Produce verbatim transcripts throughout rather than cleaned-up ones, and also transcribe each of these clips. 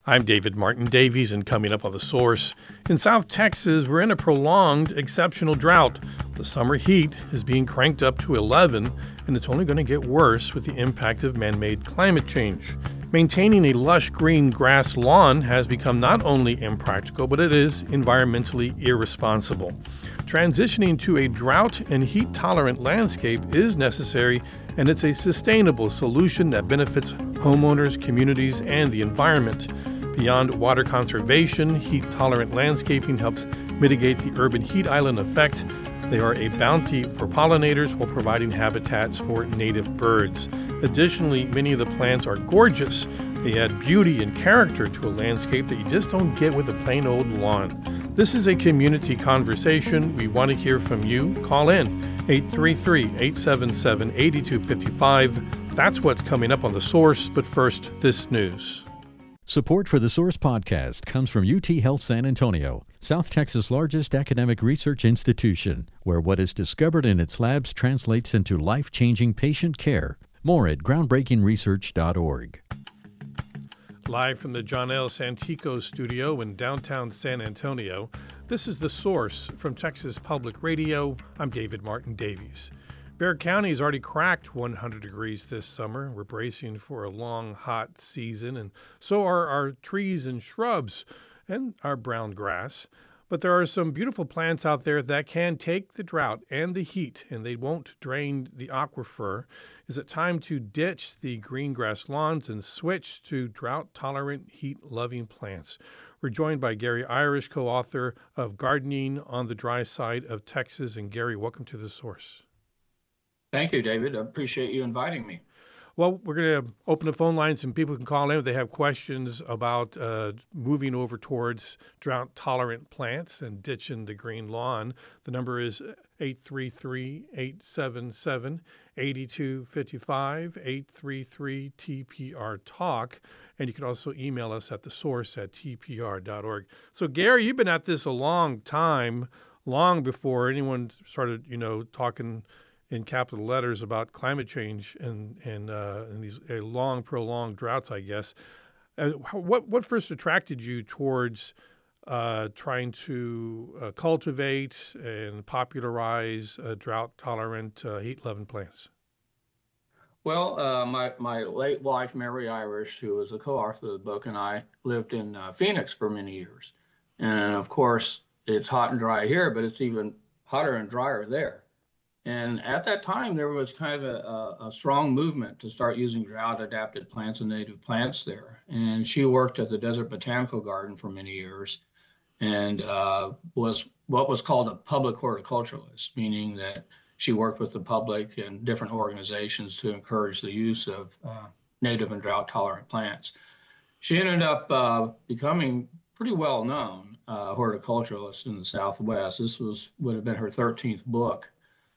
I'm David Martin Davies, and coming up on The Source, in South Texas, we're in a prolonged, exceptional drought. The summer heat is being cranked up to eleven, and it's only going to get worse with the impact of man-made climate change. Maintaining a lush green grass lawn has become not only impractical, but it is environmentally irresponsible. Transitioning to a drought and heat-tolerant landscape is necessary, and it's a sustainable solution that benefits homeowners, communities, and the environment. Beyond water conservation, heat-tolerant landscaping helps mitigate the urban heat island effect. They are a bounty for pollinators while providing habitats for native birds. Additionally, many of the plants are gorgeous. They add beauty and character to a landscape that you just don't get with a plain old lawn. This is a community conversation. We want to hear from you. Call in eight three three, eight seven seven, eight two five five. That's what's coming up on The Source, but first, this news. Support for the Source podcast comes from U T Health San Antonio, South Texas' largest academic research institution, where what is discovered in its labs translates into life-changing patient care. More at groundbreaking research dot org. Live from the John L. Santico studio in downtown San Antonio, this is The Source from Texas Public Radio. I'm David Martin Davies. Bexar County has already cracked one hundred degrees this summer. We're bracing for a long, hot season, and so are our trees and shrubs and our brown grass. But there are some beautiful plants out there that can take the drought and the heat, and they won't drain the aquifer. Is it time to ditch the green grass lawns and switch to drought-tolerant, heat-loving plants? We're joined by Gary Irish, co-author of Gardening on the Dry Side of Texas. And Gary, welcome to The Source. Thank you, David. I appreciate you inviting me. Well, we're going to open the phone lines and people can call in if they have questions about uh, moving over towards drought-tolerant plants and ditching the green lawn. The number is eight three three, eight seven seven, eight two five five, eight three three T P R talk. And you can also email us at the source at T P R dot org. So, Gary, you've been at this a long time, long before anyone started, you know, talking in capital letters about climate change and and, uh, and these uh, long, prolonged droughts, I guess. Uh, what what first attracted you towards uh, trying to uh, cultivate and popularize uh, drought-tolerant, uh, heat-loving plants? Well, uh, my, my late wife, Mary Irish, who was a co-author of the book, and I lived in uh, Phoenix for many years. And of course, it's hot and dry here, but it's even hotter and drier there. And at that time, there was kind of a, a strong movement to start using drought-adapted plants and native plants there. And she worked at the Desert Botanical Garden for many years and uh, was what was called a public horticulturalist, meaning that she worked with the public and different organizations to encourage the use of uh, native and drought-tolerant plants. She ended up uh, becoming pretty well-known uh, horticulturalist in the Southwest. This was would have been her thirteenth book.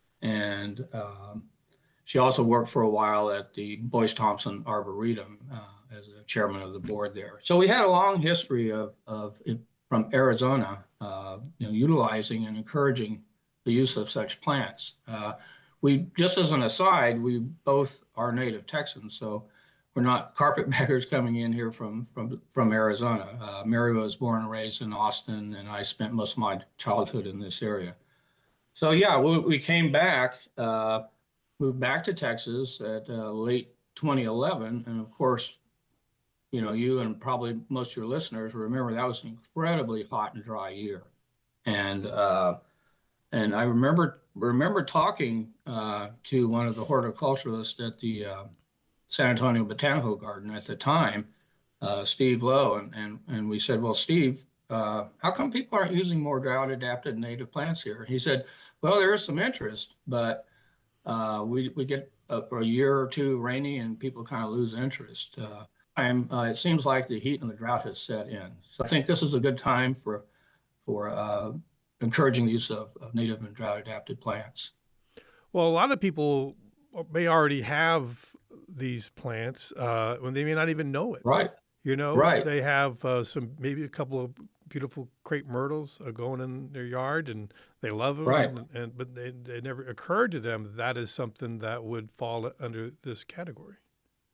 And um, she also worked for a while at the Boyce Thompson Arboretum uh, as a chairman of the board there. So we had a long history of, of from Arizona, uh, you know, utilizing and encouraging the use of such plants. Uh, we, just as an aside, we both are native Texans, so we're not carpetbaggers coming in here from from from Arizona. Uh, Mary was born and raised in Austin, and I spent most of my childhood in this area. So yeah, we, we came back, uh, moved back to Texas at uh, late twenty eleven. And of course, you know, you and probably most of your listeners remember that was an incredibly hot and dry year. And uh, and I remember remember talking uh, to one of the horticulturalists at the uh, San Antonio Botanical Garden at the time, uh, Steve Lowe. And, and, and we said, well, Steve, Uh, how come people aren't using more drought-adapted native plants here? He said, well, there is some interest, but uh, we, we get a, a year or two rainy and people kind of lose interest. Uh, I'm, uh, it seems like the heat and the drought has set in. So I think this is a good time for, for uh, encouraging the use of, of native and drought-adapted plants. Well, a lot of people may already have these plants uh, when they may not even know it. Right. You know, right. They have uh, some, maybe a couple of beautiful crepe myrtles uh, going in their yard and they love them. Right. And, and But they, it never occurred to them that that is something that would fall under this category.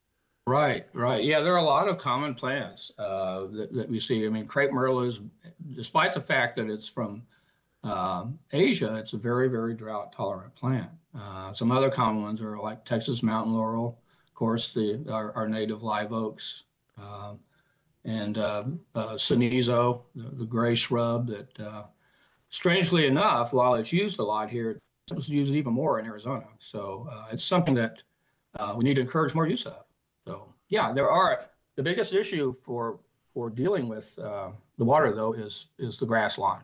Right, right. Yeah, there are a lot of common plants uh, that, that we see. I mean, crepe myrtle is, despite the fact that it's from um, Asia, it's a very, very drought tolerant plant. Uh, some other common ones are like Texas mountain laurel, of course, the our, our native live oaks, um, and uh, uh, Cenizo, the, the gray shrub that, uh, strangely enough, while it's used a lot here, it's used even more in Arizona. So uh, it's something that uh, we need to encourage more use of. So yeah, there are the biggest issue for for dealing with uh, the water though is is the grass lawn.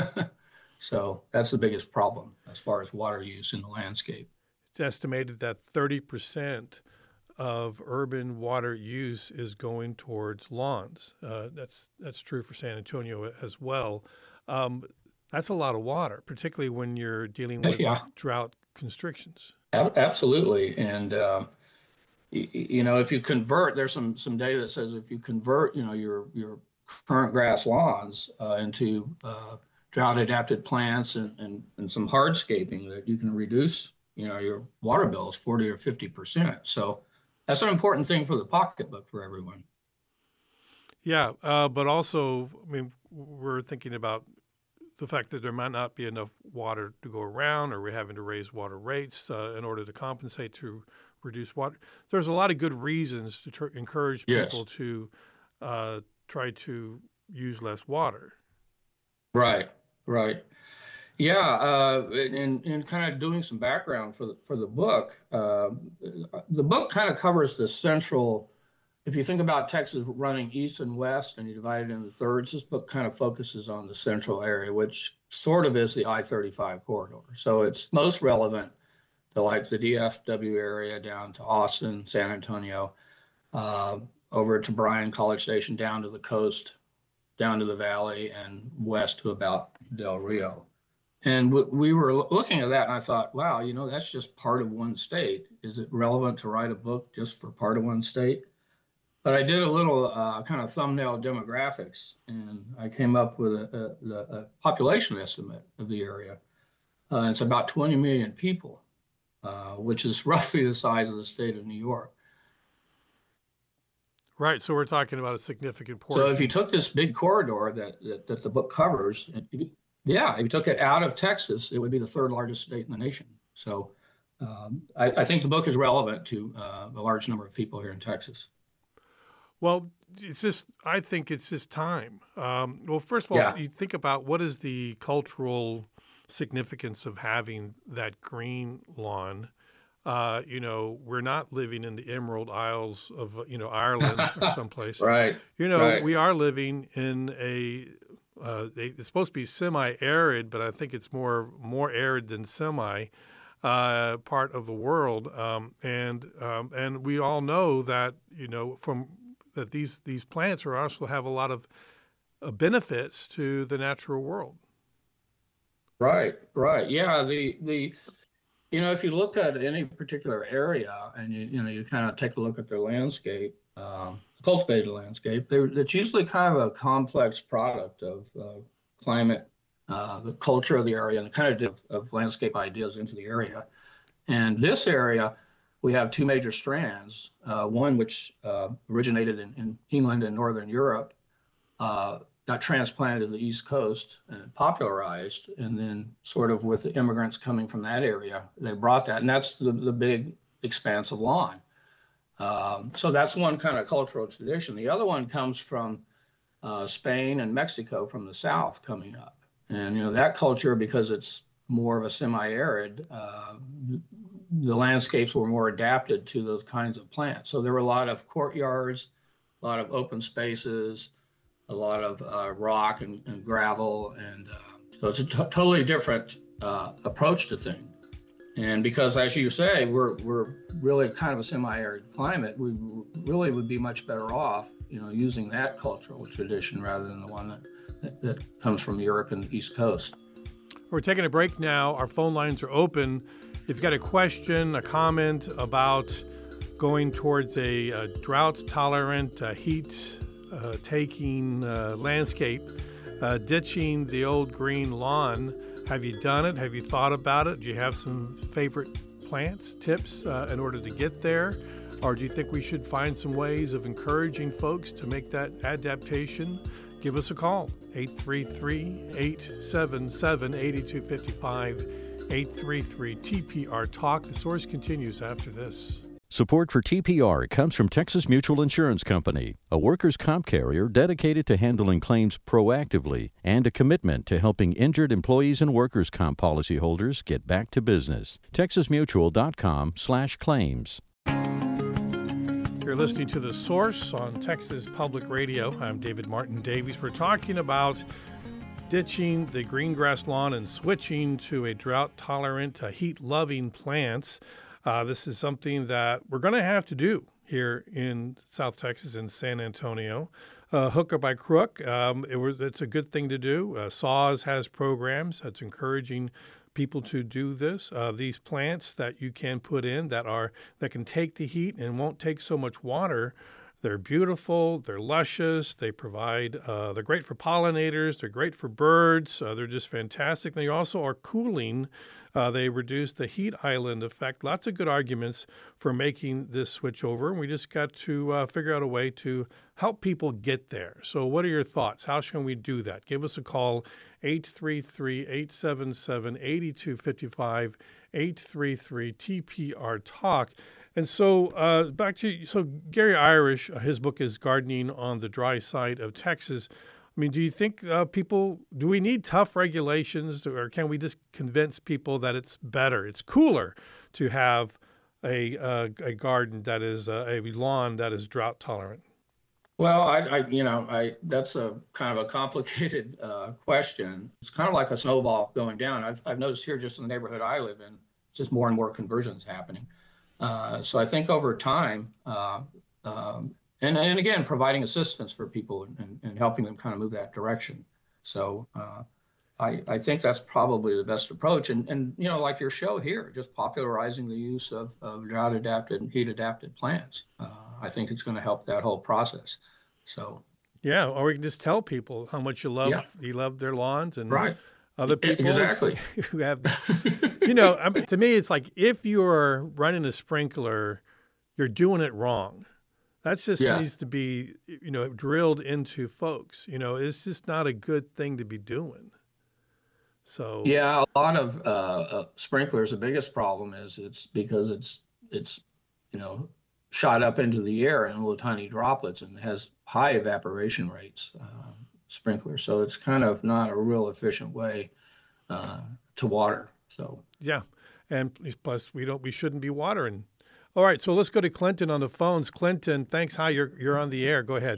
So that's the biggest problem as far as water use in the landscape. It's estimated that thirty percent of urban water use is going towards lawns. Uh, that's that's true for San Antonio as well. Um, that's a lot of water, particularly when you're dealing with Yeah, drought constrictions. ab- absolutely. And uh, y- y- you know, if you convert, there's some some data that says if you convert, you know, your your current grass lawns uh, into uh, drought adapted plants and, and and some hardscaping, that you can reduce, you know, your water bills forty or fifty percent. So that's an important thing for the pocketbook for everyone. Yeah, uh, but also, I mean, we're thinking about the fact that there might not be enough water to go around, or we're having to raise water rates uh, in order to compensate to reduce water. There's a lot of good reasons to tr- encourage Yes. people to uh, try to use less water. Right, right. Yeah, uh, and, and kind of doing some background for the, for the book. Uh, the book kind of covers the central, if you think about Texas running east and west and you divide it into thirds, this book kind of focuses on the central area, which sort of is the I thirty-five corridor. So it's most relevant to like the D F W area down to Austin, San Antonio, uh, over to Bryan, College Station, down to the coast, down to the valley, and west to about Del Rio. And w- we were loo- looking at that, and I thought, wow, you know, that's just part of one state. Is it relevant to write a book just for part of one state? But I did a little uh, kind of thumbnail demographics, and I came up with a, a, a population estimate of the area. Uh, it's about twenty million people, uh, which is roughly the size of the state of New York. Right, so we're talking about a significant So if you portion. took this big corridor that that, that the book covers, and if you, yeah, if you took it out of Texas, it would be the third largest state in the nation. So um, I, I think the book is relevant to uh, a large number of people here in Texas. Well, it's just, I think it's just time. Um, well, first of all, Yeah, you think about what is the cultural significance of having that green lawn. Uh, you know, we're not living in the Emerald Isles of, uh, you know, Ireland or someplace. right, You know, right, we are living in a, uh, they- it's supposed to be semi-arid, but I think it's more more arid than semi uh, part of the world. Um, and um, and we all know that, you know, from that these these plants are also have a lot of uh, benefits to the natural world. right, right. Yeah, the the you know, if you look at any particular area and you you know you kind of take a look at their landscape, um, cultivated landscape, they're, it's usually kind of a complex product of uh, climate, uh, the culture of the area, and the kind of, of landscape ideas into the area. And this area, we have two major strands. Uh, one which uh, originated in, in England and Northern Europe, uh, got transplanted to the East Coast and popularized, and then sort of with the immigrants coming from that area, they brought that, and that's the, the big expanse of lawn. Um, so that's one kind of cultural tradition. The other one comes from uh, Spain and Mexico from the south coming up. And, you know, that culture, because it's more of a semi-arid, uh, the landscapes were more adapted to those kinds of plants. So there were a lot of courtyards, a lot of open spaces, a lot of uh, rock and, and gravel. And uh, so it's a t- totally different uh, approach to things. And because, as you say, we're we're really kind of a semi-arid climate, we really would be much better off, you know, using that cultural tradition rather than the one that, that, that comes from Europe and the East Coast. We're taking a break now. Our phone lines are open. If you've got a question, a comment about going towards a, a drought-tolerant, uh, heat-taking uh, landscape, uh, ditching the old green lawn, have you done it? Have you thought about it? Do you have some favorite plants, tips uh, in order to get there? Or do you think we should find some ways of encouraging folks to make that adaptation? Give us a call, eight three three, eight seven seven, eight two five five, eight three three T P R Talk. The Source continues after this. Support for T P R comes from Texas Mutual Insurance Company, a workers' comp carrier dedicated to handling claims proactively and a commitment to helping injured employees and workers' comp policyholders get back to business. texas mutual dot com slash claims. You're listening to The Source on Texas Public Radio. I'm David Martin Davies. We're talking about ditching the green grass lawn and switching to a drought-tolerant, uh, heat-loving plants. Uh, this is something that we're going to have to do here in South Texas in San Antonio. Uh, hook or by crook, um, it was, it's a good thing to do. Uh, S A W S has programs that's encouraging people to do this. Uh, these plants that you can put in that are that can take the heat and won't take so much water. They're beautiful, they're luscious, they provide, uh, they're great for pollinators, they're great for birds, uh, they're just fantastic. They also are cooling. Uh, they reduce the heat island effect. Lots of good arguments for making this switch over. And we just got to uh, figure out a way to help people get there. So what are your thoughts? How can we do that? Give us a call, eight three three, eight seven seven, eight two five five, eight three three T P R Talk. And so uh, back to, so Gary Irish, uh, his book is Gardening on the Dry Side of Texas. I mean, do you think uh, people, do we need tough regulations, or can we just convince people that it's better, it's cooler to have a uh, a garden that is, uh, a lawn that is drought tolerant? Well, I, I, you know, I that's a kind of a complicated uh, question. It's kind of like a snowball going down. I've I've noticed here just in the neighborhood I live in, just more and more conversions happening. Uh, so I think over time, uh, um, and and again, providing assistance for people and, and helping them kind of move that direction. So uh, I I think that's probably the best approach. And and you know, like your show here, just popularizing the use of, of drought adapted and heat adapted plants. Uh, I think it's going to help that whole process. So yeah, or we can just tell people how much you love yeah. you love their lawns, and right. other people exactly who have, you know, I mean, to me, it's like if you're running a sprinkler, you're doing it wrong. That just yeah. needs to be, you know, drilled into folks. You know, it's just not a good thing to be doing. So yeah, a lot of uh, uh, sprinklers. The biggest problem is it's because it's it's you know shot up into the air in little tiny droplets and has high evaporation rates. Uh, sprinkler, so it's kind of not a real efficient way uh, to water. So yeah, and plus we don't we shouldn't be watering. All right, so let's go to Clinton on the phones. Clinton, thanks. Hi, you're you're on the air. Go ahead.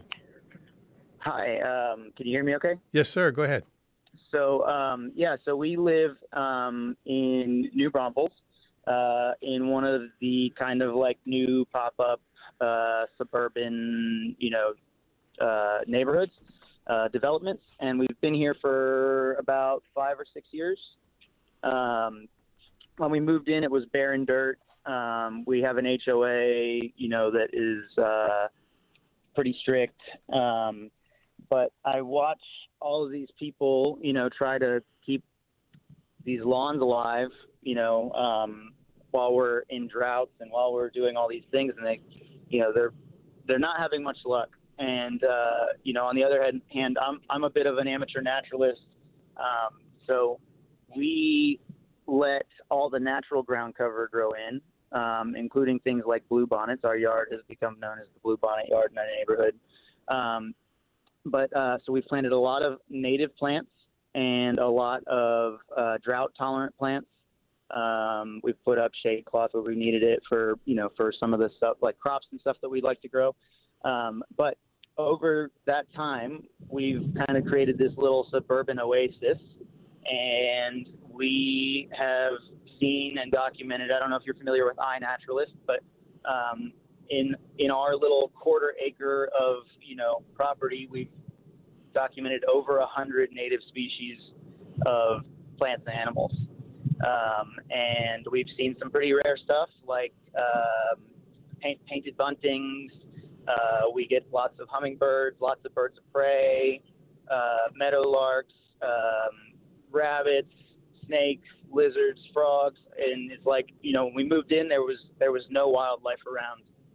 Hi, um, can you hear me? Okay. Yes, sir. Go ahead. So um, yeah, so we live um, in New Braunfels, uh, in one of the kind of like new pop-up uh, suburban, you know, uh, neighborhoods. Uh, developments, and we've been here for about five or six years. Um, when we moved in, it was barren dirt. Um, we have an H O A, you know, that is uh, pretty strict. Um, but I watch all of these people, you know, try to keep these lawns alive, you know, um, while we're in droughts and while we're doing all these things, and they, you know, they're they're not having much luck. And, uh, you know, on the other hand, I'm, I'm a bit of an amateur naturalist. Um, so we let all the natural ground cover grow in, um, including things like bluebonnets. Our yard has become known as the bluebonnet yard in our neighborhood. Um, but uh, so we've planted a lot of native plants and a lot of uh, drought tolerant plants. Um, we've put up shade cloth where we needed it for, you know, for some of the stuff like crops and stuff that we'd like to grow. Um, but over that time, we've kind of created this little suburban oasis, and we have seen and documented, I don't know if you're familiar with iNaturalist, but um, in in our little quarter acre of, you know, property, we've documented over a hundred native species of plants and animals. Um, and we've seen some pretty rare stuff like um, paint, painted buntings. Uh, we get lots of hummingbirds, lots of birds of prey, uh, meadowlarks, um, rabbits, snakes, lizards, frogs, and it's like, you know, when we moved in, there was there was no wildlife around.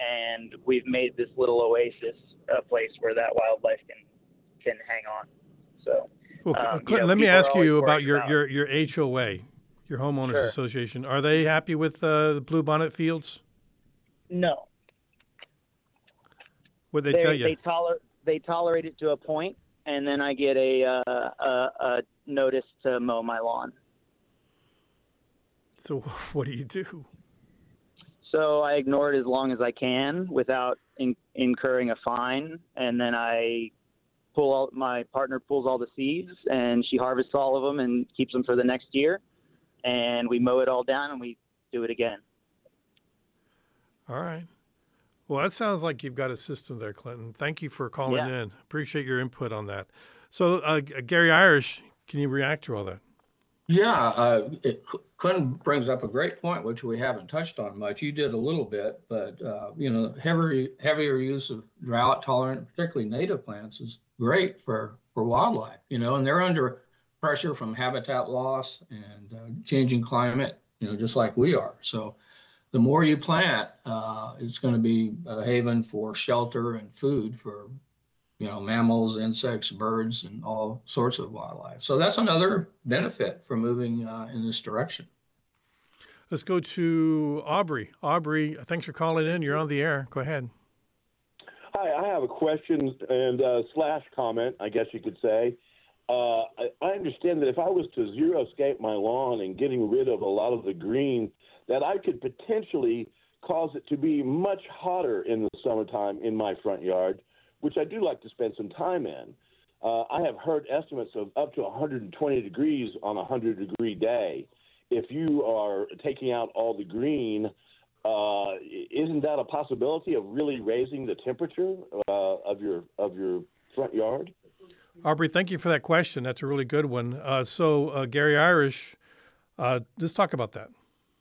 and we've made this little oasis a place where that wildlife can can hang on. So, Well, um, Clinton, you know, let me people are ask always you about worried your, about- your, your H O A, your homeowners Sure. association. Are they happy with uh, the Bluebonnet Fields? No, What they, they tell you? they toler they tolerate it to a point, and then I get a uh, a, a notice to mow my lawn. So what do you do? So I ignore it as long as I can without in, incurring a fine, and then I pull all my partner pulls all the seeds, and she harvests all of them and keeps them for the next year, and we mow it all down and we do it again. All right. Well, that sounds like you've got a system there, Clinton. Thank you for calling Yeah. in. Appreciate your input on that. So, uh, Gary Irish, can you react to all that? Yeah, uh, it, Clinton brings up a great point, which we haven't touched on much. You did a little bit, but uh, you know, heavier heavier use of drought tolerant, particularly native plants, is great for for wildlife. You know, and they're under pressure from habitat loss and uh, changing climate. You know, just like we are. So, the more you plant, uh, it's going to be a haven for shelter and food for, you know, mammals, insects, birds, and all sorts of wildlife. So that's another benefit for moving uh, in this direction. Let's go to Aubrey. Aubrey, thanks for calling in. You're on the air. Go ahead. Hi, I have a question and uh, slash comment, I guess you could say. Uh, I, I understand that if I was to xeriscape my lawn and getting rid of a lot of the green, that I could potentially cause it to be much hotter in the summertime in my front yard, which I do like to spend some time in. Uh, I have heard estimates of up to one hundred twenty degrees on a one hundred degree day. If you are taking out all the green, uh, isn't that a possibility of really raising the temperature uh, of your of your front yard? Aubrey, thank you for that question. That's a really good one. Uh, so, uh, Gary Irish, uh, let's talk about that.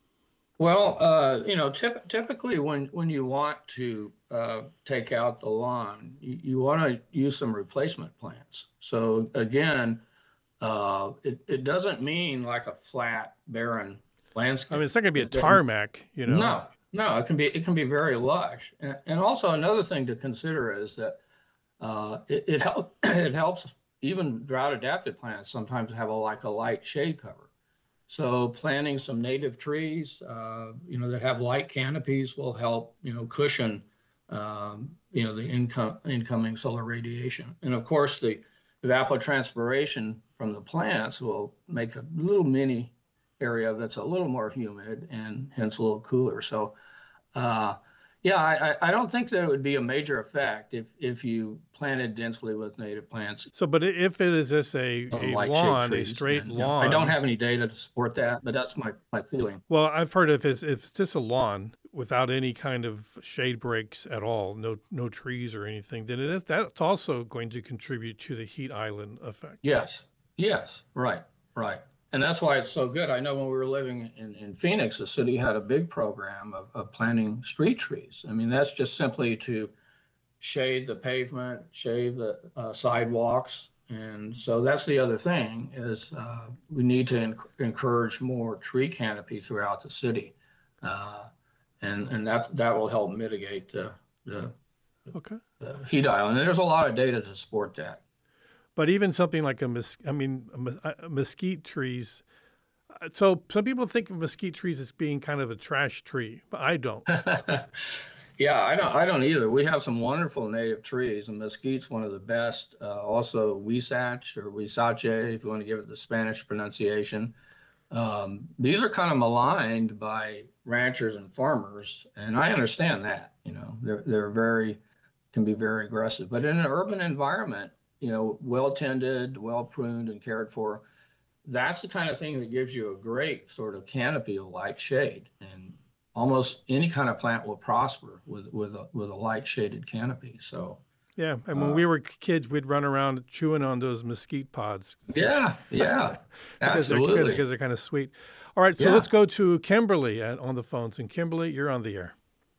Well, uh, you know, typ- typically when, when you want to uh, take out the lawn, you, you want to use some replacement plants. So again, uh, it, it doesn't mean like a flat, barren landscape. I mean, it's not going to be a It doesn't- tarmac, you know. No, no, it can be it can be very lush. And, and also another thing to consider is that uh, it it, help, it helps even drought adapted plants sometimes have a like a light shade cover. So planting some native trees, uh, you know, that have light canopies will help, you know, cushion, um, you know, the income incoming solar radiation. And of course, the evapotranspiration from the plants will make a little mini area that's a little more humid and hence a little cooler. So, uh, yeah, I, I don't think that it would be a major effect if if you planted densely with native plants. So, but if it is this a, a Like shade lawn, a trees. straight And, you know, lawn. I don't have any data to support that, but that's my, my feeling. Well, I've heard if it's, if it's just a lawn without any kind of shade breaks at all, no no trees or anything, then it is that's also going to contribute to the heat island effect. Yes, yes, right, right. And that's why it's so good. I know when we were living in, in Phoenix, the city had a big program of, of planting street trees. I mean, that's just simply to shade the pavement, shade the uh, sidewalks. And so that's the other thing is uh, we need to enc- encourage more tree canopy throughout the city. Uh, and and that, that will help mitigate the, the, Okay. the heat island. And there's a lot of data to support that. But even something like a mes- I mean, a, mes- a mesquite trees. uh, So some people think of mesquite trees as being kind of a trash tree, but I don't. Yeah, I don't. I don't either. We have some wonderful native trees, and mesquite's one of the best. Uh, also, huisache or huisache, if you want to give it the Spanish pronunciation. Um, these are kind of maligned by ranchers and farmers, and I understand that. You know, they're they're very can be very aggressive, but in an urban environment, you know, well tended, well pruned, and cared for, that's the kind of thing that gives you a great sort of canopy of light shade. And almost any kind of plant will prosper with with a, with a light shaded canopy. So Yeah, and when Uh, we were kids, we'd run around chewing on those mesquite pods. yeah, yeah, because they're, absolutely. because they're kind of sweet. All right, so Yeah. let's go to Kimberly at, on the phones. And Kimberly, you're on the air.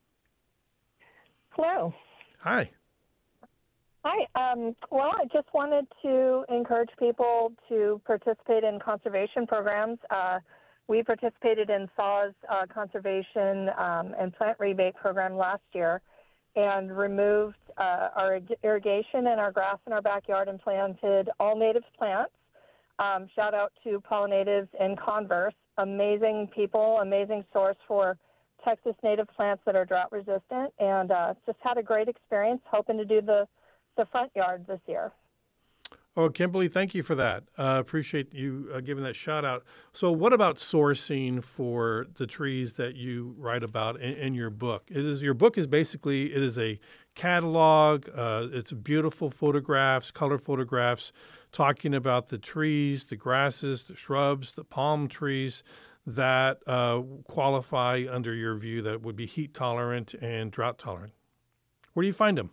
Hello. Hi. Hi. Um, well, I just wanted to encourage people to participate in conservation programs. Uh, we participated in S A W's uh, conservation um, and plant rebate program last year, and removed uh, our irrigation and our grass in our backyard and planted all native plants. Um, shout out to Pollinatives in Converse. Amazing people, amazing source for Texas native plants that are drought resistant, and uh, just had a great experience hoping to do the, the front yard this year. Oh, Kimberly, thank you for that. Uh, appreciate you uh, giving that shout out. So what about sourcing for the trees that you write about in, in your book? It is your book is basically, it is a catalog. Uh, it's beautiful photographs, color photographs, talking about the trees, the grasses, the shrubs, the palm trees that uh, qualify under your view that would be heat tolerant and drought tolerant. Where do you find them?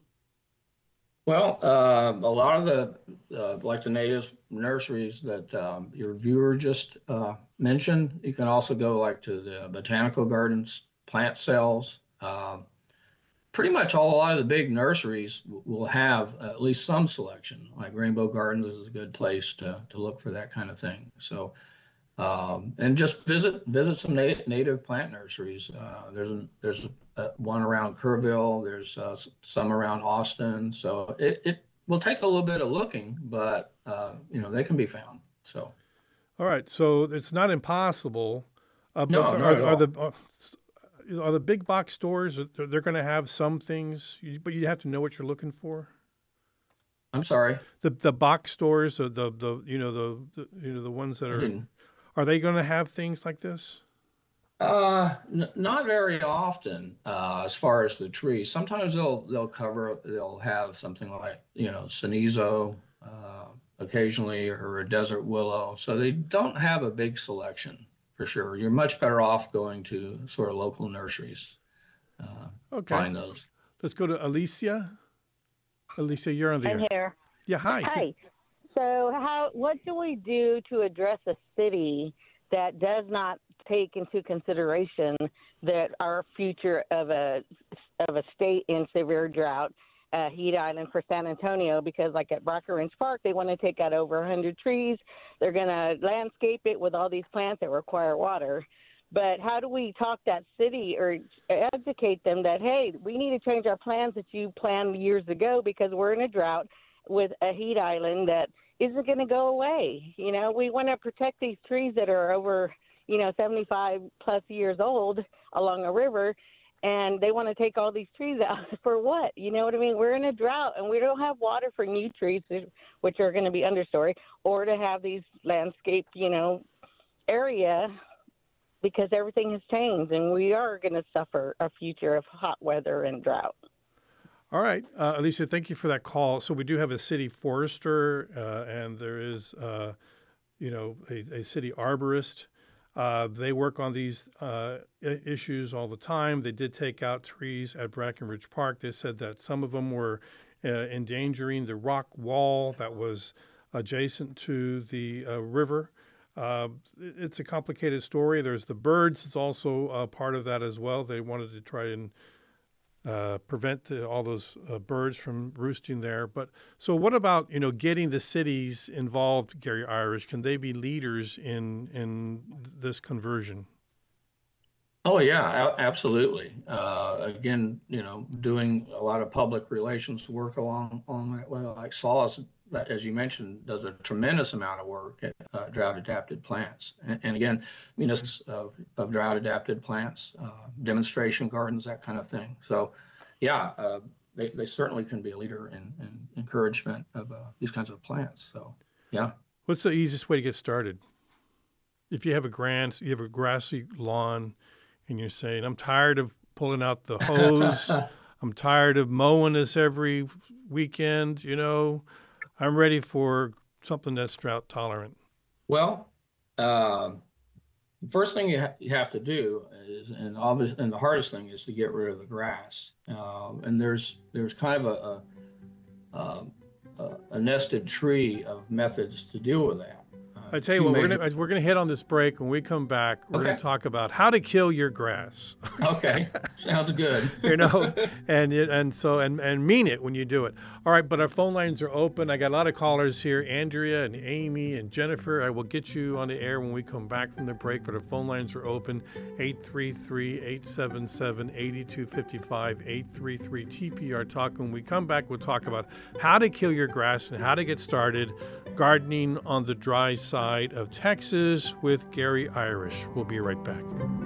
Well, uh, a lot of the, uh, like the native nurseries that um, your viewer just uh, mentioned, you can also go like to the botanical gardens, plant sales. Uh, pretty much all, a lot of the big nurseries w- will have at least some selection. Like Rainbow Gardens is a good place to, to look for that kind of thing. So, um, and just visit visit some native, native plant nurseries. Uh, there's a, there's a, one around Kerrville. There's uh, some around Austin. So it, it will take a little bit of looking, but uh, you know they can be found. So All right, so it's not impossible. Uh, but No, are, not at are all. the are, are the big box stores? They're, they're going to have some things, you- but you have to know what you're looking for. I'm sorry, The the box stores, the the, the you know the, the you know the ones that I are didn't. are they going to have things like this? Uh, n- not very often, uh, as far as the trees. Sometimes they'll they'll cover, they'll have something like, you know, Cenizo, uh, occasionally, or a desert willow. So they don't have a big selection for sure. You're much better off going to sort of local nurseries. Uh, Okay, find those. let's go to Alicia. Alicia, you're on the I'm air. here. Yeah, hi. Hi. So, how what do we do to address a city that does not take into consideration that our future of a of a state in severe drought, uh, heat island for San Antonio? Because, like at Brockerins Park, they want to take out over one hundred trees. They're going to landscape it with all these plants that require water. But how do we talk that city or educate them that, hey, we need to change our plans that you planned years ago because we're in a drought with a heat island that isn't going to go away. You know, we want to protect these trees that are over, you know, seventy-five plus years old along a river, and they want to take all these trees out for what? You know what I mean? We're in a drought, and we don't have water for new trees, which are going to be understory, or to have these landscaped, you know, area, because everything has changed, and we are going to suffer a future of hot weather and drought. All right, uh, Alicia, thank you for that call. So we do have a city forester, uh, and there is, uh, you know, a, a city arborist. Uh, they work on these uh, I- issues all the time. They did take out trees at Brackenridge Park. They said that some of them were uh, endangering the rock wall that was adjacent to the uh, river. Uh, it- it's a complicated story. There's the birds. It's also uh, part of that as well. They wanted to try and uh, prevent the, all those uh, birds from roosting there. But so, what about you know getting the cities involved, Gary Irish? Can they be leaders in in this conversion? Oh yeah, a- absolutely. Uh, again, you know, doing a lot of public relations work along along that way. Like Solace, as you mentioned, does a tremendous amount of work at uh, drought adapted plants. And, and again, municipalities of, of drought adapted plants, uh, demonstration gardens, that kind of thing. So, yeah, uh, they they certainly can be a leader in, in encouragement of uh, these kinds of plants. So, yeah. What's the easiest way to get started? If you have a grand, you have a grassy lawn, and you're saying, "I'm tired of pulling out the hose. I'm tired of mowing this every weekend. You know, I'm ready for something that's drought tolerant." Well, um, the first thing you, ha- you have to do is, and obvious, and the hardest thing is to get rid of the grass. Um, and there's there's kind of a, a, a, a nested tree of methods to deal with that. Uh, I tell you two what, major- we're gonna we're gonna hit on this break. When we come back, we're Okay. gonna talk about how to kill your grass. Okay, sounds good. You know, and it, and so and and mean it when you do it. All right, but our phone lines are open. I got a lot of callers here, Andrea and Amy and Jennifer. I will get you on the air when we come back from the break, but our phone lines are open. eight three three, eight seven seven, eight two five five, eight three three T P R Talk. When we come back, we'll talk about how to kill your grass and how to get started gardening on the dry side of Texas with Gary Irish. We'll be right back.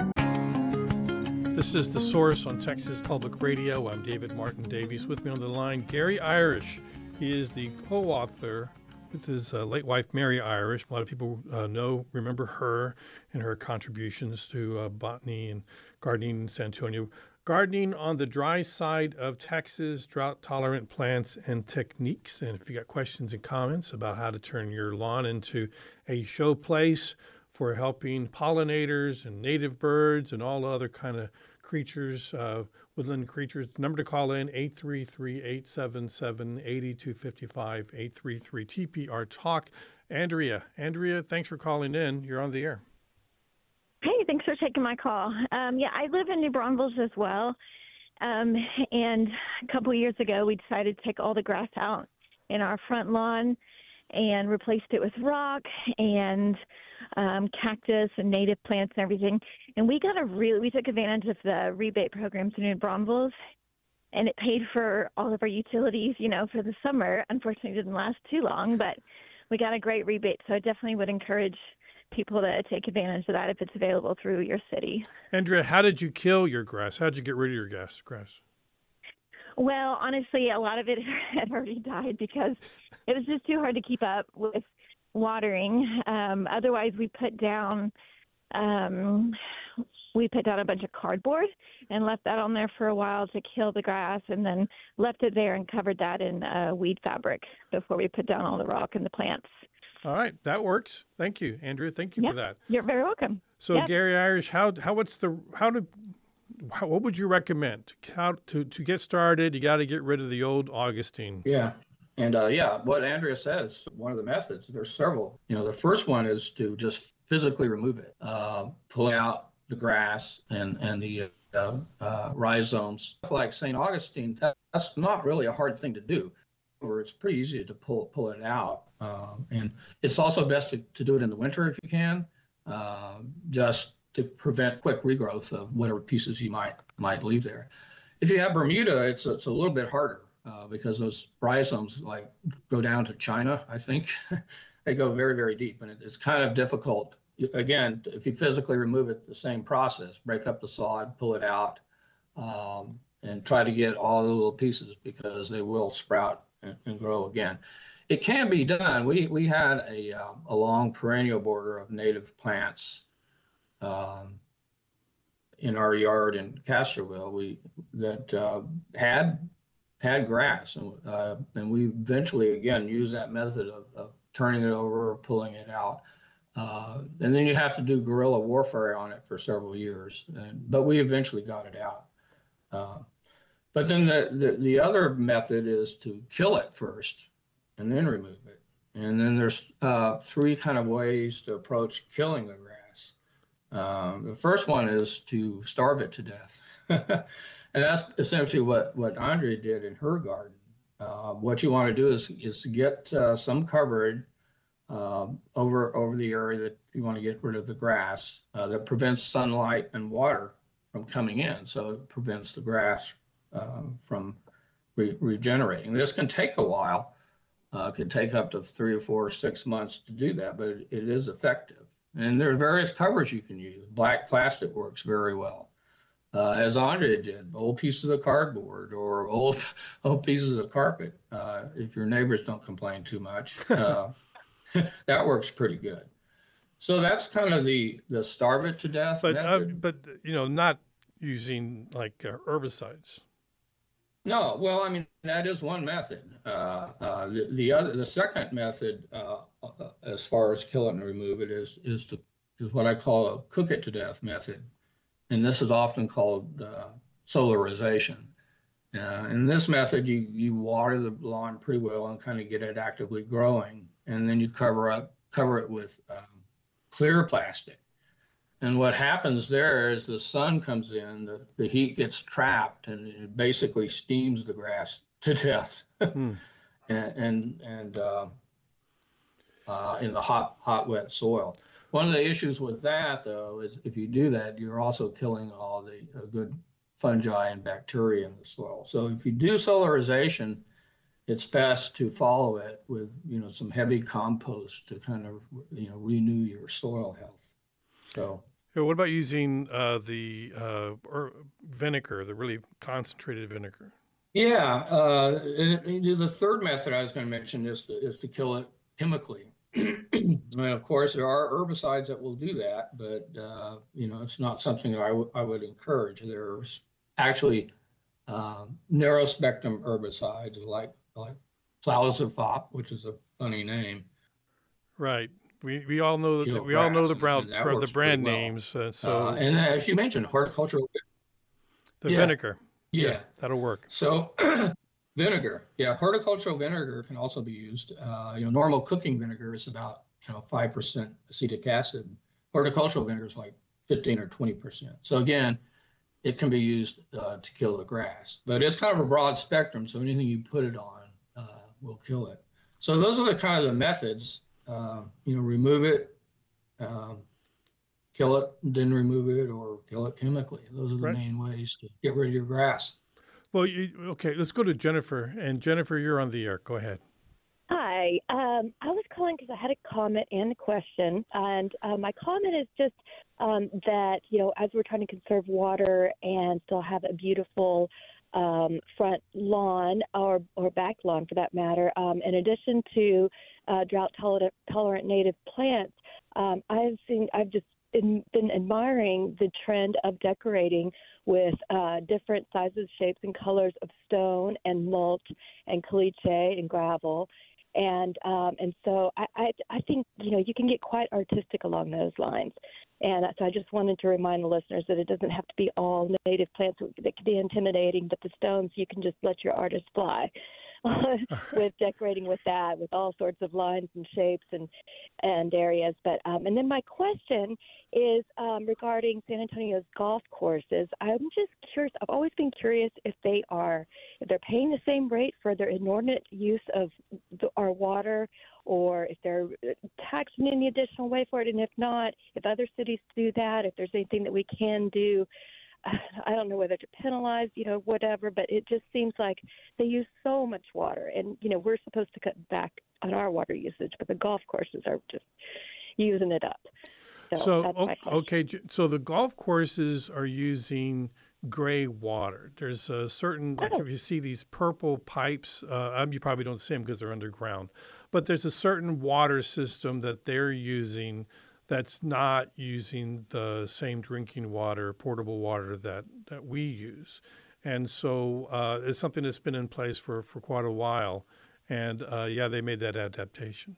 This is The Source on Texas Public Radio. I'm David Martin Davies. With me on the line, Gary Irish. He is the co-author with his uh, late wife, Mary Irish. A lot of people uh, know, remember her and her contributions to uh, botany and gardening in San Antonio. Gardening on the Dry Side of Texas, Drought-Tolerant Plants and Techniques. And if you got questions and comments about how to turn your lawn into a show place for helping pollinators and native birds and all other kind of creatures, uh, woodland creatures, number to call in, eight three three, eight seven seven, eight two five five, eight three three T P R Talk. Andrea, Andrea, thanks for calling in. You're on the air. Hey, thanks for taking my call. Um, yeah, I live in New Braunfels as well. Um, and a couple of years ago, we decided to take all the grass out in our front lawn and replaced it with rock and um, cactus and native plants and everything. And we got a really, we took advantage of the rebate programs in New Braunfels, and it paid for all of our utilities, you know, for the summer. Unfortunately, it didn't last too long, but we got a great rebate. So I definitely would encourage people to take advantage of that if it's available through your city. Andrea, how did you kill your grass? How did you get rid of your grass? grass? Well, honestly, a lot of it had already died because it was just too hard to keep up with watering. Um, otherwise, we put down um, we put down a bunch of cardboard and left that on there for a while to kill the grass, and then left it there and covered that in uh, weed fabric before we put down all the rock and the plants. All right, that works. Thank you, Andrea. Thank you Yeah, for that. You're very welcome. So, Yeah. Gary Irish, how how what's the how to how, what would you recommend? How to to get started? You got to get rid of the old Augustine. Yeah. And uh, yeah, what Andrea said is one of the methods. There's several. You know, the first one is to just physically remove it, uh, pull out the grass and and the uh, uh, rhizomes. Like Saint Augustine, that, that's not really a hard thing to do. Or it's pretty easy to pull pull it out. Um, and it's also best to, to do it in the winter if you can, uh, just to prevent quick regrowth of whatever pieces you might might leave there. If you have Bermuda, it's it's a little bit harder uh, because those rhizomes like go down to China, I think. They go very, very deep, and it, it's kind of difficult. Again, if you physically remove it, the same process, break up the sod, pull it out, um, and try to get all the little pieces because they will sprout and, and grow again. It can be done. We we had a uh, a long perennial border of native plants um, in our yard in Castroville. We that uh, had had grass, and uh, and we eventually again used that method of, of turning it over or pulling it out. Uh, and then you have to do guerrilla warfare on it for several years. And, but we eventually got it out. Uh, but then the, the the other method is to kill it first, and then remove it. And then there's uh, three kind of ways to approach killing the grass. Um, the first one is to starve it to death. And that's essentially what, what Andrea did in her garden. Uh, what you want to do is, is to get uh, some coverage uh, over, over the area that you want to get rid of the grass uh, that prevents sunlight and water from coming in. So it prevents the grass uh, from re- regenerating. This can take a while. Uh, it could take up to three or four or six months to do that, but it, it is effective. And there are various covers you can use. Black plastic works very well, uh, as Andrea did. Old pieces of cardboard or old old pieces of carpet. Uh, if your neighbors don't complain too much, uh, that works pretty good. So that's kind of the the starve it to death But uh, method. but you know, not using like uh, herbicides. No, well, I mean, that is one method. Uh, uh, the, the other, the second method, uh, uh, as far as kill it and remove it, is is to is what I call a cook it to death method, and this is often called uh, solarization. Uh, in this method, you you water the lawn pretty well and kind of get it actively growing, and then you cover up cover it with um, clear plastic. And what happens there is the sun comes in, the, the heat gets trapped, and it basically steams the grass to death. Hmm. and and, and uh, uh, in the hot, hot, wet soil. One of the issues with that, though, is if you do that, you're also killing all the uh, good fungi and bacteria in the soil. So if you do solarization, it's best to follow it with, you know, some heavy compost to kind of, you know, renew your soil health. So. Yeah, what about using uh, the uh, or vinegar, the really concentrated vinegar? Yeah, uh, and, and the third method I was going to mention is to, is to kill it chemically. And of course, there are herbicides that will do that, but uh, you know, it's not something that I, w- I would encourage. There's actually um, narrow spectrum herbicides like like Clozapop, which is a funny name. Right. We we all know Kill that we all know the grass, brown and that the works brand pretty well. names. Uh, so Uh, and as you mentioned, horticultural. the yeah. vinegar, Yeah. that'll work. So vinegar, yeah, horticultural vinegar can also be used. Uh, you know, normal cooking vinegar is about, you know, five percent acetic acid. Horticultural vinegar is like fifteen or twenty percent. So again, it can be used uh, to kill the grass, but it's kind of a broad spectrum. So anything you put it on uh, will kill it. So those are the kind of the methods. Uh, you know, remove it, um, kill it, then remove it, or kill it chemically. Those are the Right. main ways to get rid of your grass. Well, you, okay, let's go to Jennifer. And Jennifer, you're on the air. Go ahead. Hi. Um, I was calling because I had a comment and a question. And uh, my comment is just um, that, you know, as we're trying to conserve water and still have a beautiful um, front lawn or, or back lawn for that matter, um, in addition to uh, drought tolerant, tolerant native plants, um, I've seen, I've just been, been admiring the trend of decorating with uh, different sizes, shapes, and colors of stone and mulch and caliche and gravel. And um, and so I, I I think, you know, you can get quite artistic along those lines. And so I just wanted to remind the listeners that it doesn't have to be all native plants that can be intimidating, but the stones, you can just let your artist fly with decorating with that, with all sorts of lines and shapes and and areas. But um, and then my question is um, regarding San Antonio's golf courses. I'm just curious. I've always been curious if they are if they're paying the same rate for their inordinate use of the, our water, or if they're taxing any additional way for it, and if not, if other cities do that, if there's anything that we can do. I don't know whether to penalize, you know, whatever, but it just seems like they use so much water. And, you know, we're supposed to cut back on our water usage, but the golf courses are just using it up. So, So, that's o- my question. okay, J- so the golf courses are using gray water. There's a certain, like Oh. if you see these purple pipes, uh, um, you probably don't see them because they're underground, but there's a certain water system that they're using that's not using the same drinking water, portable water that, that we use. And so uh, it's something that's been in place for, for quite a while. And uh, yeah, they made that adaptation.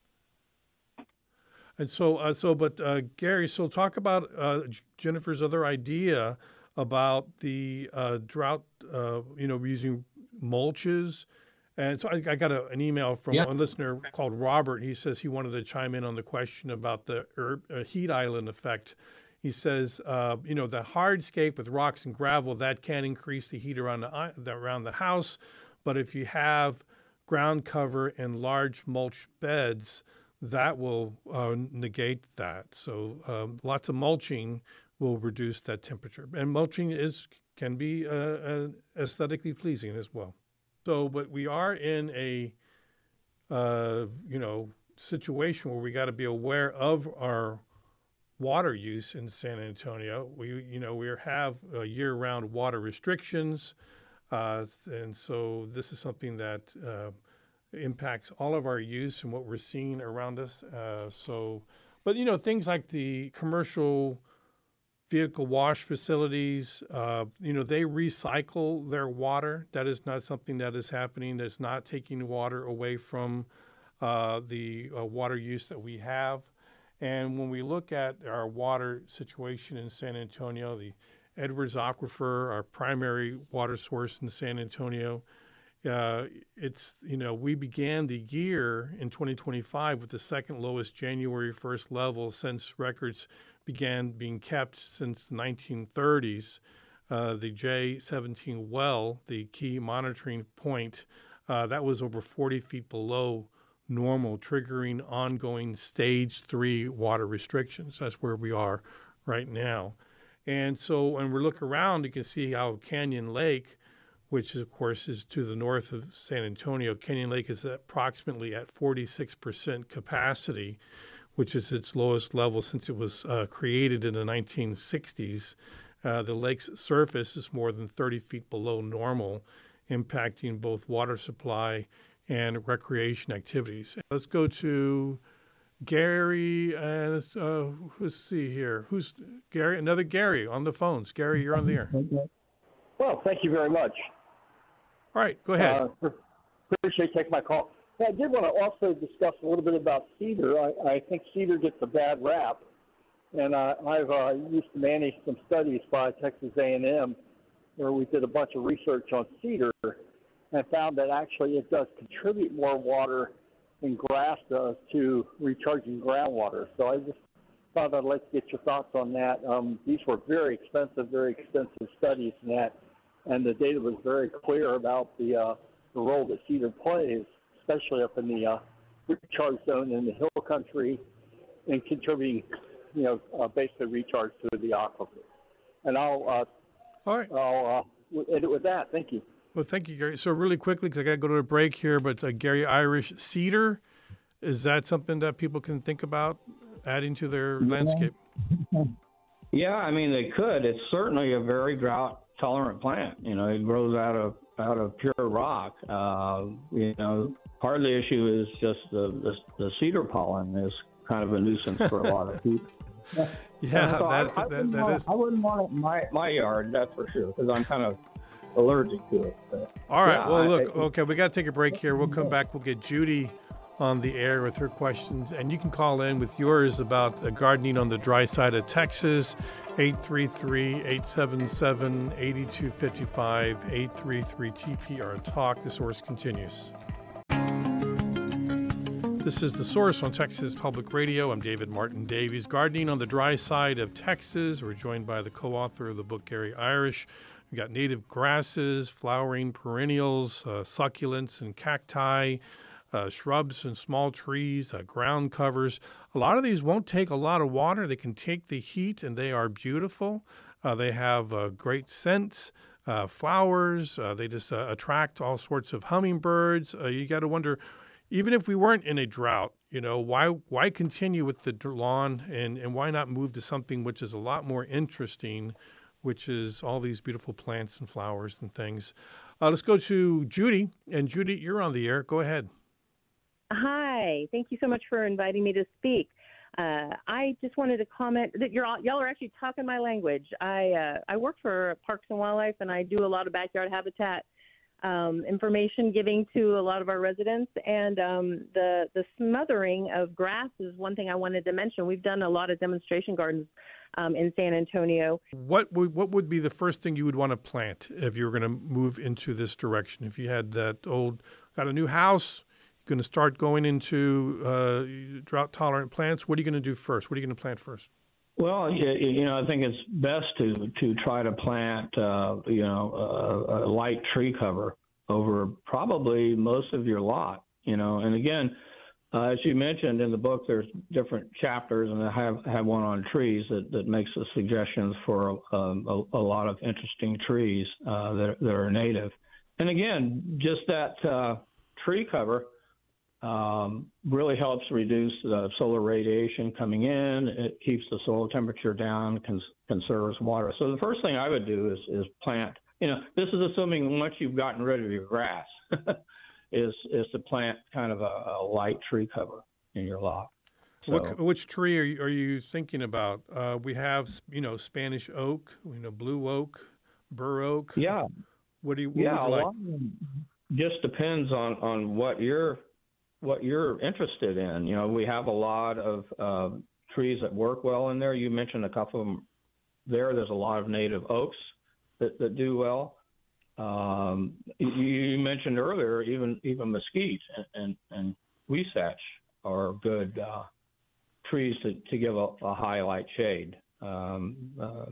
And so, uh, so, but uh, Gary, so talk about uh, J- Jennifer's other idea about the uh, drought, uh, you know, using mulches. And so I, I got a, an email from Yeah. a listener called Robert. He says he wanted to chime in on the question about the herb, uh, heat island effect. He says, uh, you know, the hardscape with rocks and gravel, that can increase the heat around the, i- the around the house. But if you have ground cover and large mulch beds, that will uh, negate that. So um, lots of mulching will reduce that temperature. And mulching is can be uh, uh, aesthetically pleasing as well. So, but we are in a, uh, you know, situation where we got to be aware of our water use in San Antonio. We, you know, we have uh, year-round water restrictions, uh, and so this is something that uh, impacts all of our use and what we're seeing around us. Uh, so, but you know, things like the commercial vehicle wash facilities, uh, you know, they recycle their water. That is not something that is happening. That's not taking water away from uh, the uh, water use that we have. And when we look at our water situation in San Antonio, the Edwards Aquifer, our primary water source in San Antonio, Uh, it's, you know, we began the year in twenty twenty-five with the second lowest January first level since records began being kept since the nineteen thirties. Uh, the J seventeen well, the key monitoring point, uh, that was over forty feet below normal, triggering ongoing stage three water restrictions. That's where we are right now. And so when we look around, you can see how Canyon Lake, which is, of course is to the north of San Antonio, Canyon Lake is approximately at forty-six percent capacity, which is its lowest level since it was uh, created in the nineteen sixties. Uh, the lake's surface is more than thirty feet below normal, impacting both water supply and recreation activities. Let's go to Gary, and uh, let's see here. Who's Gary? Another Gary on the phones. Gary, you're on the air. Well, thank you very much. All right, go ahead. Uh, appreciate you taking my call. I did want to also discuss a little bit about cedar. I, I think cedar gets a bad rap, and uh, I've uh, used to manage some studies by Texas A and M where we did a bunch of research on cedar and found that actually it does contribute more water than grass does to recharging groundwater. So I just thought I'd like to get your thoughts on that. Um, these were very expensive, very extensive studies in that, and the data was very clear about the, uh, the role that cedar plays, especially up in the uh, recharge zone in the hill country, and contributing, you know, uh, basically recharge to the aquifer. And I'll, uh, All right. I'll uh, end it with that. Thank you. Well, thank you, Gary. So really quickly, because I got to go to a break here, but uh, Gary Irish, cedar, is that something that people can think about adding to their Yeah. landscape? Yeah, I mean, they could. It's certainly a very drought-tolerant plant. You know, it grows out of out of pure rock. Uh, you know, part of the issue is just the, the the cedar pollen is kind of a nuisance for a lot of people. Yeah, so that, I, I, that, wouldn't that want, is. I wouldn't want it in my, my yard, that's for sure, because I'm kind of allergic to it. But, All right. yeah, well, I- look, I- okay, we got to take a break here. We'll come back. We'll get Judy on the air with her questions, and you can call in with yours about uh, gardening on the dry side of Texas, eight three three, eight seven seven, eight two five five, eight three three T P R Talk. The Source continues. This is The Source on Texas Public Radio. I'm David Martin Davies. Gardening on the dry side of Texas. We're joined by the co-author of the book, Gary Irish. We've got native grasses, flowering perennials, uh, succulents and cacti, uh, shrubs and small trees, uh, ground covers. A lot of these won't take a lot of water. They can take the heat, and they are beautiful. Uh, they have uh, great scents, uh, flowers. Uh, they just uh, attract all sorts of hummingbirds. Uh, you got to wonder, even if we weren't in a drought, you know, why why continue with the lawn, and, and why not move to something which is a lot more interesting, which is all these beautiful plants and flowers and things. Uh, let's go to Judy. And Judy, you're on the air. Go ahead. Hi. Thank you so much for inviting me to speak. Uh, I just wanted to comment that you're all, y'all are actually talking my language. I uh, I work for Parks and Wildlife, and I do a lot of backyard habitat um, information giving to a lot of our residents. And um, the the smothering of grass is one thing I wanted to mention. We've done a lot of demonstration gardens um, in San Antonio. What would, what would be the first thing you would want to plant if you were going to move into this direction? If you had that old, got a new house, going to start going into uh, drought-tolerant plants, what are you going to do first? What are you going to plant first? Well, you, you know, I think it's best to to try to plant, uh, you know, a, a light tree cover over probably most of your lot. You know, and again, uh, as you mentioned in the book, there's different chapters, and I have have one on trees that, that makes the suggestions for um, a, a lot of interesting trees uh, that that are native. And again, just that uh, tree cover um, really helps reduce the solar radiation coming in. It keeps the soil temperature down, cons- conserves water. So the first thing I would do is, is plant, you know, this is assuming once you've gotten rid of your grass, is is to plant kind of a, a light tree cover in your lot. So, What, which tree are you, are you thinking about? Uh, we have, you know, Spanish oak, you know, blue oak, bur oak. Yeah. What do you, what yeah, would you a like? lot of them just depends on, on what you're what you're interested in. You know, we have a lot of uh, trees that work well in there. You mentioned a couple of them there. There's a lot of native oaks that, that do well. Um, you, you mentioned earlier, even even mesquite and, and, and huisache are good uh, trees to, to give a, a high light shade. Um, uh,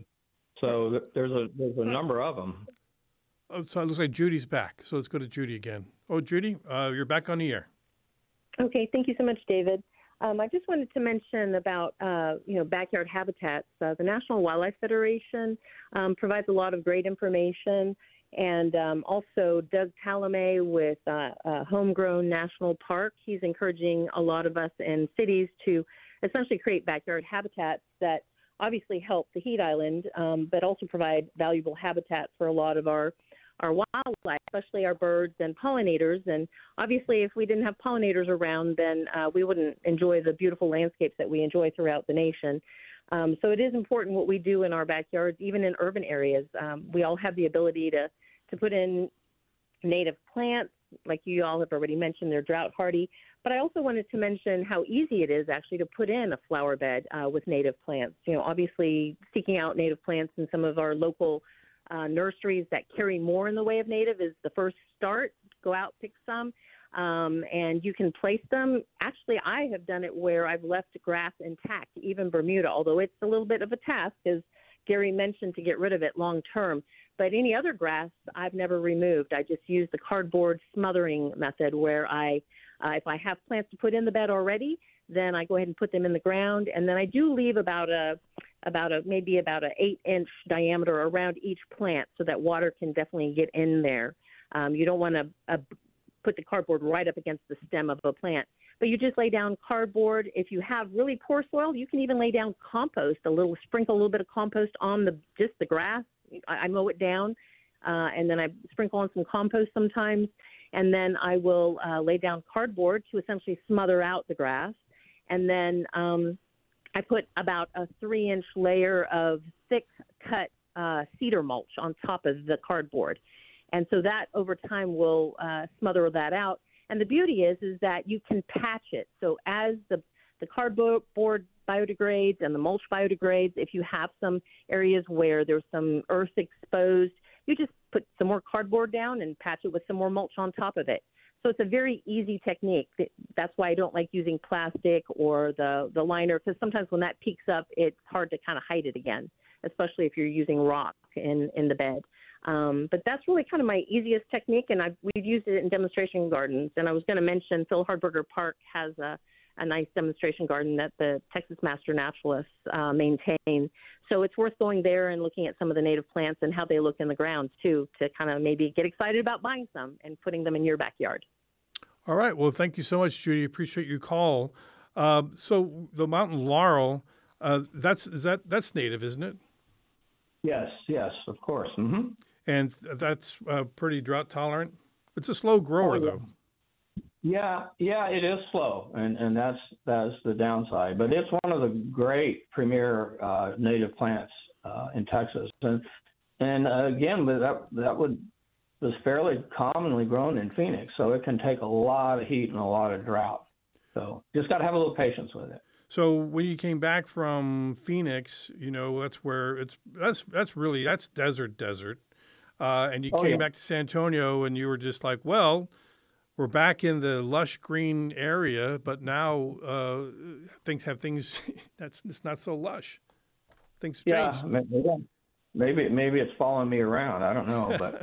so th- there's a there's a number of them. Oh, so it looks like Judy's back. So let's go to Judy again. Oh, Judy, uh, you're back on the air. Okay, thank you so much, David. Um, I just wanted to mention about, uh, you know, backyard habitats. Uh, the National Wildlife Federation um, provides a lot of great information, and um, also Doug Talamay with uh, uh, Homegrown National Park. He's encouraging a lot of us in cities to essentially create backyard habitats that obviously help the heat island, um, but also provide valuable habitat for a lot of our our wildlife, especially our birds and pollinators. And obviously, if we didn't have pollinators around, then uh, we wouldn't enjoy the beautiful landscapes that we enjoy throughout the nation. Um, so it is important what we do in our backyards, even in urban areas. Um, we all have the ability to, to put in native plants, like you all have already mentioned, they're drought hardy. But I also wanted to mention how easy it is actually to put in a flower bed uh, with native plants. You know, obviously seeking out native plants in some of our local Uh, nurseries that carry more in the way of native is the first start. Go out, pick some, um, and you can place them. Actually, I have done it where I've left grass intact, even Bermuda, although it's a little bit of a task, as Gary mentioned, to get rid of it long term. But any other grass I've never removed. I just use the cardboard smothering method where I, uh, if I have plants to put in the bed already, then I go ahead and put them in the ground. And then I do leave about a about a maybe about an eight inch diameter around each plant so that water can definitely get in there. Um, you don't want to uh, put the cardboard right up against the stem of a plant, but you just lay down cardboard. If you have really poor soil, you can even lay down compost, a little sprinkle a little bit of compost on the just the grass. I, I mow it down, uh, and then I sprinkle on some compost sometimes, and then I will uh, lay down cardboard to essentially smother out the grass, and then um, I put about a three-inch layer of thick-cut uh, cedar mulch on top of the cardboard. And so that, over time, will uh, smother that out. And the beauty is is that you can patch it. So as the, the cardboard biodegrades and the mulch biodegrades, if you have some areas where there's some earth exposed, you just put some more cardboard down and patch it with some more mulch on top of it. So it's a very easy technique. That's why I don't like using plastic or the, the liner, because sometimes when that peaks up, it's hard to kind of hide it again, especially if you're using rock in, in the bed. Um, but that's really kind of my easiest technique, and I've, we've used it in demonstration gardens. And I was going to mention Phil Hardberger Park has a, a nice demonstration garden that the Texas Master Naturalists uh, maintain. So it's worth going there and looking at some of the native plants and how they look in the ground, too, to kind of maybe get excited about buying some and putting them in your backyard. All right. Well, thank you so much, Judy. Appreciate your call. Um, so the mountain laurel, uh, that's is that that's native, isn't it? Yes, yes, of course. Mm-hmm. And that's uh, pretty drought tolerant. It's a slow grower, oh, yeah. though. Yeah, yeah, it is slow, and, and that's that's the downside. But it's one of the great premier uh, native plants uh, in Texas, and and uh, again, that that would was fairly commonly grown in Phoenix, so it can take a lot of heat and a lot of drought. So just got to have a little patience with it. So when you came back from Phoenix, you know that's where it's that's that's really that's desert desert, uh, and you Oh, came yeah. back to San Antonio, and you were just like, well. We're back in the lush green area, but now uh, things have things that's it's not so lush. Things Yeah, change. maybe maybe, maybe it's following me around. I don't know, but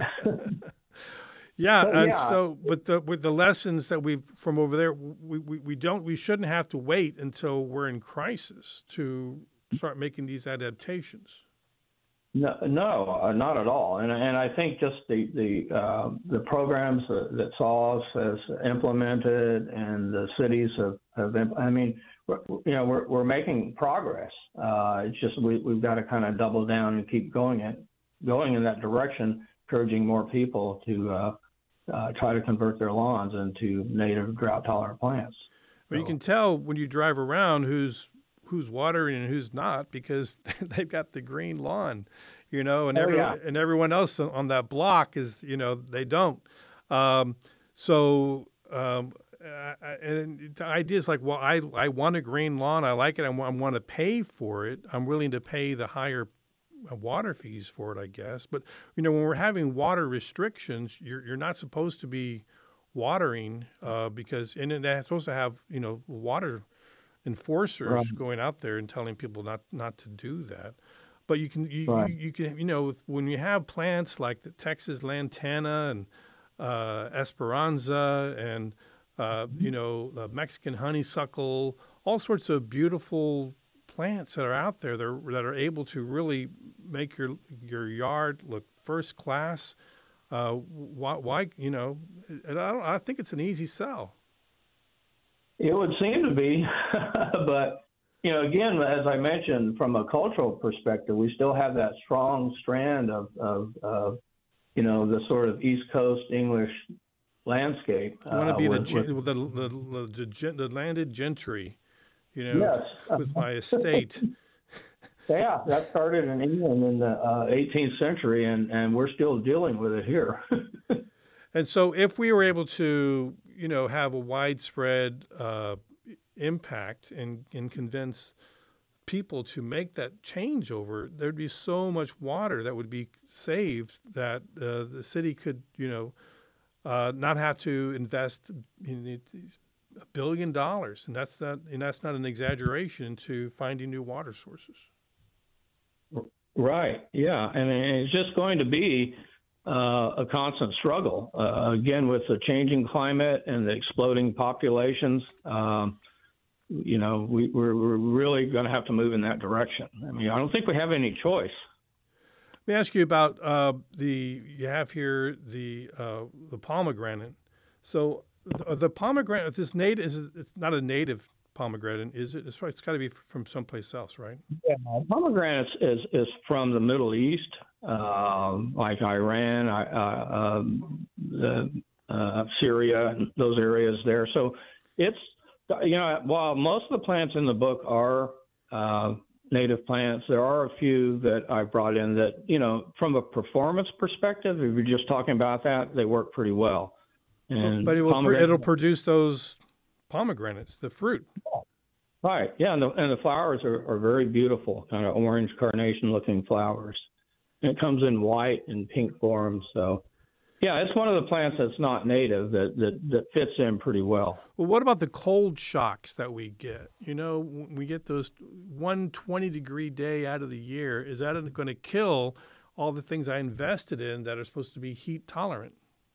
Yeah, But and yeah. so with the with the lessons that we've from over there, we, we, we don't we shouldn't have to wait until we're in crisis to start making these adaptations. No, no, uh, not at all. And and I think just the the uh, the programs that, that S O S has implemented and the cities have, have imp- I mean, we're, you know, we're we're making progress. Uh, it's just we we've got to kind of double down and keep going it going in that direction, encouraging more people to uh, uh, try to convert their lawns into native drought tolerant plants. But you can tell when you drive around who's who's watering and who's not because they've got the green lawn, you know, and Oh, everyone yeah. and everyone else on- on that block is, you know, they don't. Um, so um, uh, and the idea is like, well, I I want a green lawn, I like it, I want, I want to pay for it, I'm willing to pay the higher, water fees for it, I guess. But, you know, when we're having water restrictions, you're, you're not supposed to be watering uh, because, and they're supposed to have, you know, water enforcers right. going out there and telling people not, not to do that. But you can, you, right. you, you can, you know, when you have plants like the Texas lantana and uh, Esperanza and, uh, you know, the Mexican honeysuckle, all sorts of beautiful plants that are out there that are, that are able to really make your your yard look first class. Uh, why, why, you know, and I, don't, I think it's an easy sell. It would seem to be, but. You know, again, as I mentioned, from a cultural perspective, we still have that strong strand of, of, of you know, the sort of East Coast English landscape. You want to be uh, the, with, gen- with, the, the, the, the, the landed gentry, you know, yes. with my estate. Yeah, that started in England in the uh, eighteenth century, and, and we're still dealing with it here. And so if we were able to, you know, have a widespread uh impact and, and convince people to make that changeover, there'd be so much water that would be saved that uh, the city could, you know, uh, not have to invest in a billion dollars, and that's not and that's not an exaggeration to finding new water sources. Right. Yeah, and it's just going to be uh, a constant struggle uh, again with the changing climate and the exploding populations. Um, You know, we, we're, we're really going to have to move in that direction. I mean, I don't think we have any choice. Let me ask you about uh, the, you have here the uh, the pomegranate. So the, the pomegranate, this native, is it's not a native pomegranate, is it? It's, it's got to be from someplace else, right? Yeah, pomegranate is, is from the Middle East, uh, like Iran, uh, um, the, uh, Syria, and those areas there. So it's, you know, while most of the plants in the book are uh, native plants, there are a few that I brought in that, you know, from a performance perspective, if you're just talking about that, they work pretty well. And but it will pr- it'll produce those pomegranates, the fruit. Right, yeah, and the, and the flowers are, are very beautiful, kind of orange carnation-looking flowers. And it comes in white and pink forms, so... Yeah, it's one of the plants that's not native that, that, that fits in pretty well. Well, what about the cold shocks that we get? You know, we get those one twenty-degree day out of the year. Is that going to kill all the things I invested in that are supposed to be heat tolerant?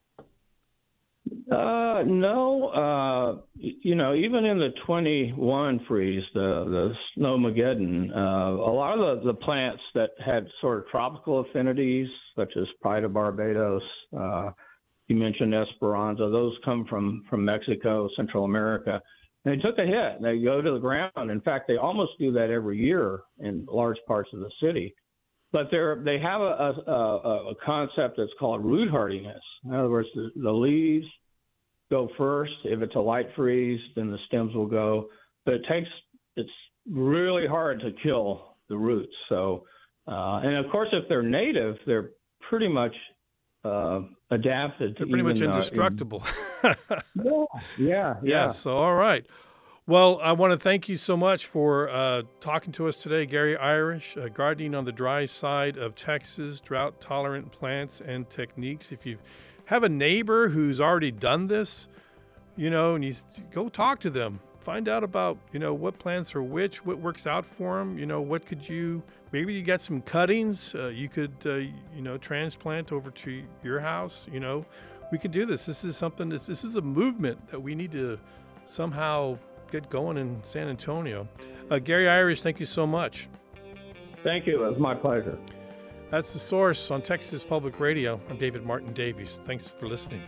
Uh, no. Uh, you know, even in the twenty-one freeze, the, the Snowmageddon, uh, a lot of the, the plants that had sort of tropical affinities, such as Pride of Barbados, uh, you mentioned Esperanza, those come from, from Mexico, Central America. And they took a hit. They go to the ground. In fact, they almost do that every year in large parts of the city. But they're, they have a, a, a concept that's called root hardiness. In other words, the, the leaves go first. If it's a light freeze, then the stems will go. But it takes, it's really hard to kill the roots. So, uh, and of course, if they're native, they're pretty much uh, adapted. They're pretty even, much indestructible. Uh, in, yeah, yeah, yeah. So, all right. Well, I want to thank you so much for uh, talking to us today, Gary Irish, uh, gardening on the dry side of Texas, drought-tolerant plants and techniques. If you have a neighbor who's already done this, you know, and you go talk to them, find out about, you know, what plants are which, what works out for them, you know, what could you, maybe you got some cuttings uh, you could, uh, you know, transplant over to your house, you know, we could do this. This is something, that's, this is a movement that we need to somehow get going in San Antonio. Uh, Gary Irish, thank you so much. Thank you. It was my pleasure. That's The Source on Texas Public Radio. I'm David Martin Davies. Thanks for listening.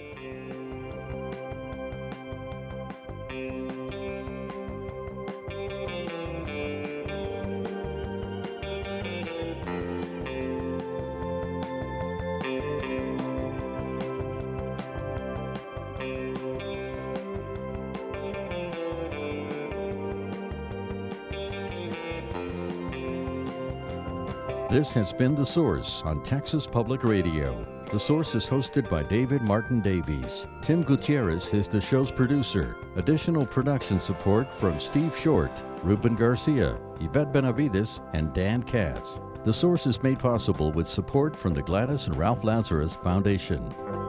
This has been The Source on Texas Public Radio. The Source is hosted by David Martin Davies. Tim Gutierrez is the show's producer. Additional production support from Steve Short, Ruben Garcia, Yvette Benavides, and Dan Katz. The Source is made possible with support from the Gladys and Ralph Lazarus Foundation.